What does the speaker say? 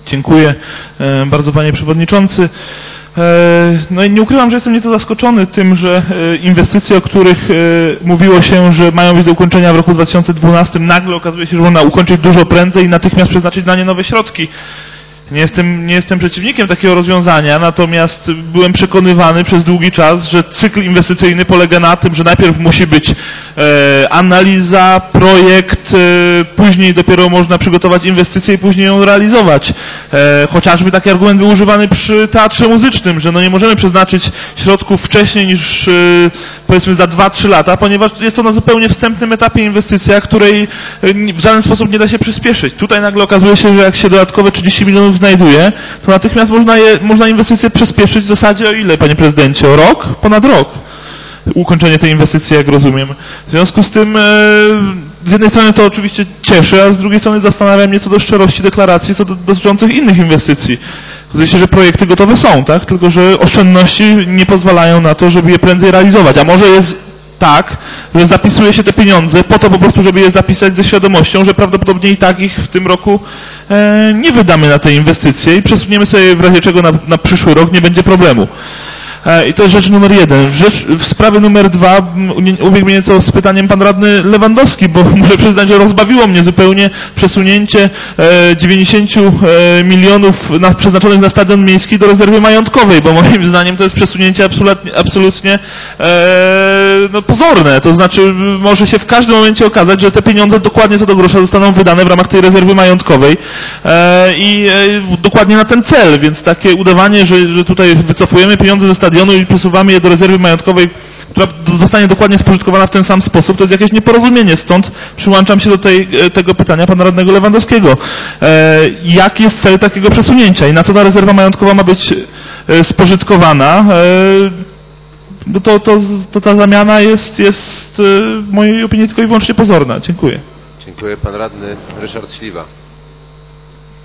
Dziękuję bardzo, panie przewodniczący. No i nie ukrywam, że jestem nieco zaskoczony tym, że inwestycje, o których mówiło się, że mają być do ukończenia w roku 2012, nagle okazuje się, że można ukończyć dużo prędzej i natychmiast przeznaczyć dla nie nowe środki. Nie jestem przeciwnikiem takiego rozwiązania, natomiast byłem przekonywany przez długi czas, że cykl inwestycyjny polega na tym, że najpierw musi być analiza, projekt, później dopiero można przygotować inwestycję i później ją realizować. Chociażby taki argument był używany przy teatrze muzycznym, że no nie możemy przeznaczyć środków wcześniej niż powiedzmy za 2-3 lata, ponieważ jest to na zupełnie wstępnym etapie inwestycja, której w żaden sposób nie da się przyspieszyć. Tutaj nagle okazuje się, że jak się dodatkowe 30 milionów znajduje, to natychmiast można inwestycje przyspieszyć w zasadzie o ile, panie prezydencie? O rok? Ponad rok. Ukończenie tej inwestycji, jak rozumiem. W związku z tym z jednej strony to oczywiście cieszy, a z drugiej strony zastanawiam mnie co do szczerości deklaracji dotyczących innych inwestycji. Okazuje się, że projekty gotowe są, tak? Tylko że oszczędności nie pozwalają na to, żeby je prędzej realizować. A może jest tak, że zapisuje się te pieniądze po to po prostu, żeby je zapisać ze świadomością, że prawdopodobnie i tak ich w tym roku nie wydamy na te inwestycje i przesuniemy sobie w razie czego na przyszły rok, nie będzie problemu. I to jest rzecz numer 1. W sprawie numer 2 ubiegł mnie nieco z pytaniem pan radny Lewandowski, bo muszę przyznać, że rozbawiło mnie zupełnie przesunięcie 90 milionów przeznaczonych na stadion miejski do rezerwy majątkowej, bo moim zdaniem to jest przesunięcie absolutnie pozorne. To znaczy może się w każdym momencie okazać, że te pieniądze dokładnie co do grosza zostaną wydane w ramach tej rezerwy majątkowej i dokładnie na ten cel, więc takie udawanie, że tutaj wycofujemy pieniądze ze stadionu i przesuwamy je do rezerwy majątkowej, która zostanie dokładnie spożytkowana w ten sam sposób, to jest jakieś nieporozumienie. Stąd przyłączam się do tego pytania pana radnego Lewandowskiego. Jaki jest cel takiego przesunięcia i na co ta rezerwa majątkowa ma być spożytkowana? To ta zamiana jest w mojej opinii tylko i wyłącznie pozorna. Dziękuję. Dziękuję. Pan radny Ryszard Śliwa.